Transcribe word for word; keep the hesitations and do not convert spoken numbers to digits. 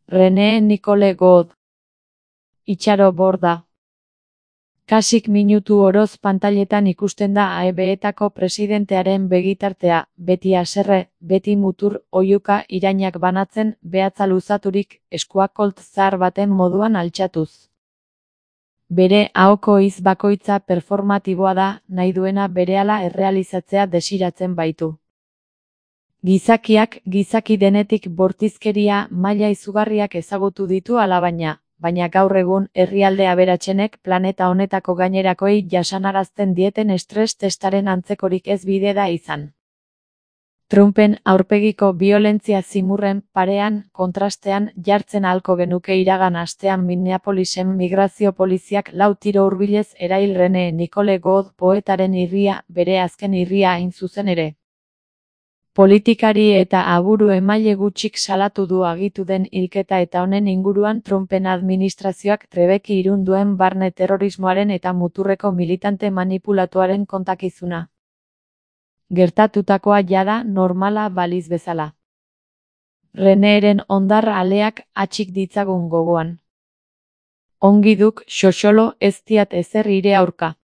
René Nicole God. Itxaro Borda. Kasik minutu oroz pantailetan ikusten da A E B-etako presidentearen begitartea, beti haserre, beti mutur, oihuka irainak banatzen, behatza luzaturik, eskuak kolt zahar baten moduan altxatuz. Bere ahoko hitz bakoitza performatiboa da, nahi duena berehala errealizatzea desiratzen baitu. Gizakiak, gizaki denetik bortizkeria maila izugarriak ezagutu ditu alabaina, baina gaur egun herrialde aberatsenek planeta honetako gainerakoei jasanarazten dieten estres testaren antzekorik ez bide da izan. Trumpen aurpegiko biolentzia zimurren parean, kontrastean, jartzen ahalko genuke iragan astean Minneapolisen migrazio poliziak lau tiro hurbilez erail René Nicole God poetaren irria, bere azken irria hain zuzen ere. Politikari eta aburu emaile gutxik salatu du agitu den hilketa eta honen inguruan Trumpen administrazioak trebeki irun duen barne terrorismoaren eta muturreko militante manipulatuaren kontakizuna. Gertatutakoa jada normala baliz bezala. Renéren hondar aleak atxik ditzagun gogoan. Ongi duk, xoxolo, ez diat ezer ire aurka.